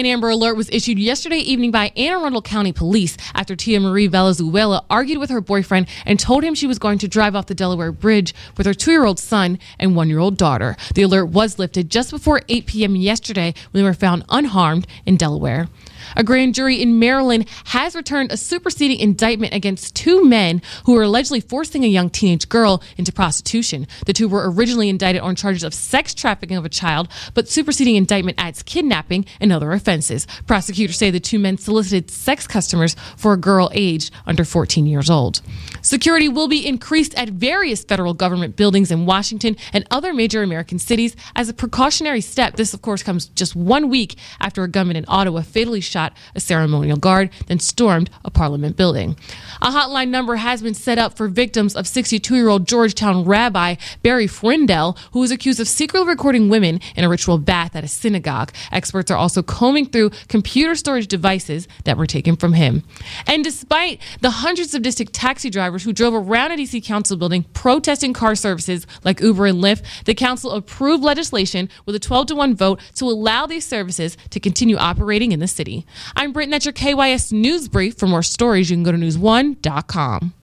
An Amber Alert was issued yesterday evening by Anne Arundel County Police after Tia Marie Valenzuela argued with her boyfriend and told him she was going to drive off the Delaware Bridge with her 2-year-old son and 1-year-old daughter. The alert was lifted just before 8 p.m. yesterday when they were found unharmed in Delaware. A grand jury in Maryland has returned a superseding indictment against 2 men who were allegedly forcing a young teenage girl into prostitution. The 2 were originally indicted on charges of sex trafficking of a child, but superseding indictment adds kidnapping and other offenses. Prosecutors say the 2 men solicited sex customers for a girl aged under 14 years old. Security will be increased at various federal government buildings in Washington and other major American cities as a precautionary step. This, of course, comes just 1 week after a gunman in Ottawa fatally shot a ceremonial guard, then stormed a parliament building. A hotline number has been set up for victims of 62-year-old Georgetown rabbi Barry Frindell, who was accused of secretly recording women in a ritual bath at a synagogue. Experts are also combing through computer storage devices that were taken from him. And despite the hundreds of district taxi drivers who drove around a D.C. council building protesting car services like Uber and Lyft, the council approved legislation with a 12-1 vote to allow these services to continue operating in the city. I'm Britton at your KYS News Brief. For more stories, you can go to news1.com.